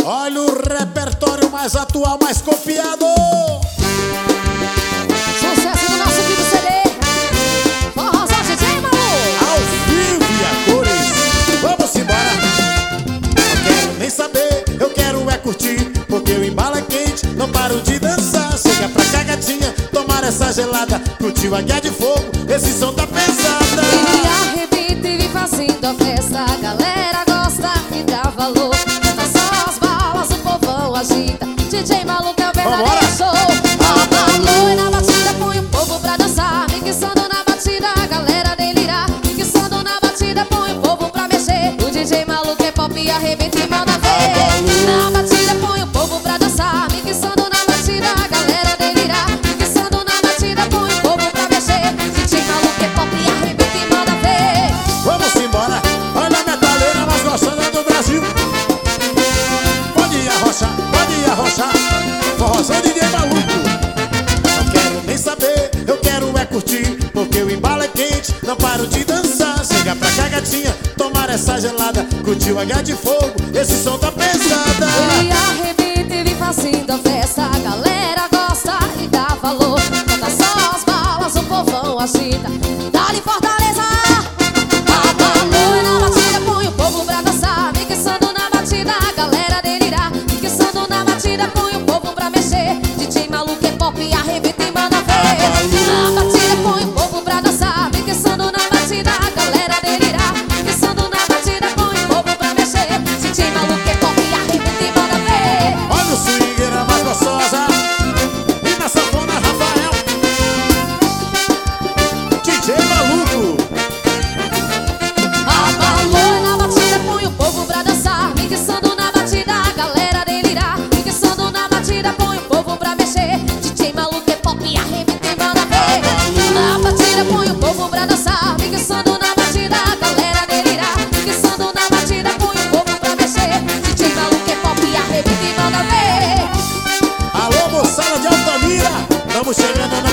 Olha o repertório mais atual, mais copiado. Sucesso do nosso vídeo CD. Forrozão DJ Malu. Ao vivo e a cores. Vamos embora. Não quero nem saber, eu quero é curtir, porque o embalo é quente, não paro de dançar. Chega pra cá, gatinha, tomar essa gelada. Curtiu a guia de fogo, esse som tá pesada. E arrebenta e vem fazendo a festa. A galera gosta e dá valor. Não só as balas, o povão agita. DJ Malu é o verdadeiro show. Abalou e na batida põe o povo pra dançar. Mixando na batida, a galera delirar. Mixando na batida, põe o povo pra mexer. O DJ Malu é pop e arrebenta e manda ver. Na batida põe o povo pra dançar. Mixando na batida, a galera delirar. Mixando na batida, põe o povo pra mexer. DJ Malu é pop e arrebenta e manda ver. Vamos embora. Olha a metaleira mais gostosa do Brasil. Pode arrochar, forrozão DJ maluco. Não quero nem saber, eu quero é curtir, porque o embalo é quente, não paro de dançar. Chega pra cá, gatinha, tomar essa gelada. Curtiu a guia de fogo, esse som tá pesada. Ele arrebenta e vem fazendo a festa. A galera gosta e dá valor. Conta só as balas, o povão agita. Dá-lhe Fortaleza. Abalou e na batida põe o povo pra dançar. Mixando na batida, a galera delirar. Mixando na batida, põe o povo pra mexer. DJ Malu é pop e arrebenta e manda ver. Na batida põe o povo pra dançar. Mixando na batida, a galera delirar. Mixando na batida, põe o povo pra mexer. DJ Malu é pop e arrebenta e manda ver. Olha o swingueira mais gostosa. E na sanfona, Rafael. DJ maluco. Abalou na batida, põe o povo pra dançar. Mixando na batida, a galera delirar. Mixando na batida, põe o povo pra mexer. DJ Malu é pop e arrebenta e manda ver. Na batida, põe o povo pra dançar. Mixando na batida, a galera delirar. Mixando na batida, põe o povo pra mexer. DJ Malu é pop e arrebenta e manda ver. Alô, moçada de Altamira. Estamos chegando na